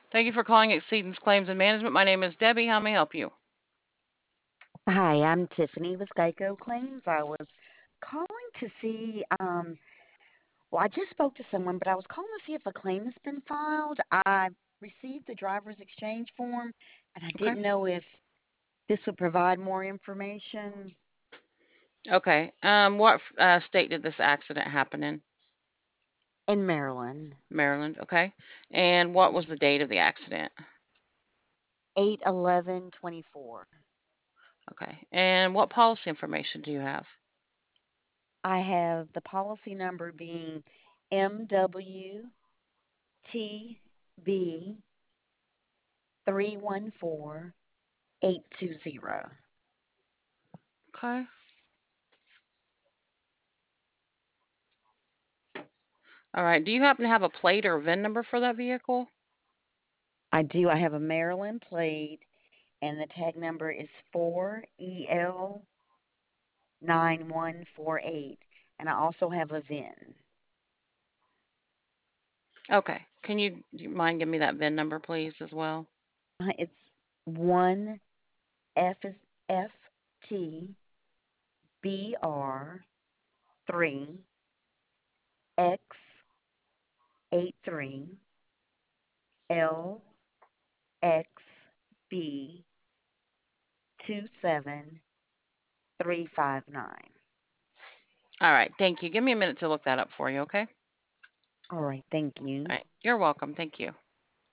Thank you for calling Exceedance Claims and Management. My name is Debbie. How may I help you? Hi, I'm Tiffany with Geico Claims. I was calling to see, well, I just spoke to someone, but I was calling to see if a claim has been filed. I received the driver's exchange form, and I Okay. didn't know if this would provide more information. Okay. What state did this accident happen in? In Maryland, Maryland. Okay. And what was the date of the accident? 8/11/24. Okay. And what policy information do you have? I have the policy number being MWTB 314820. Okay. All right. Do you happen to have a plate or a VIN number for that vehicle? I do. I have a Maryland plate, and the tag number is 4EL9148. And I also have a VIN. Okay. Do you mind giving me that VIN number, please, as well? It's 1FT BR3XA3LXB27359. All right. Thank you. Give me a minute to look that up for you, okay? All right, thank All you. right. You're welcome. Thank you.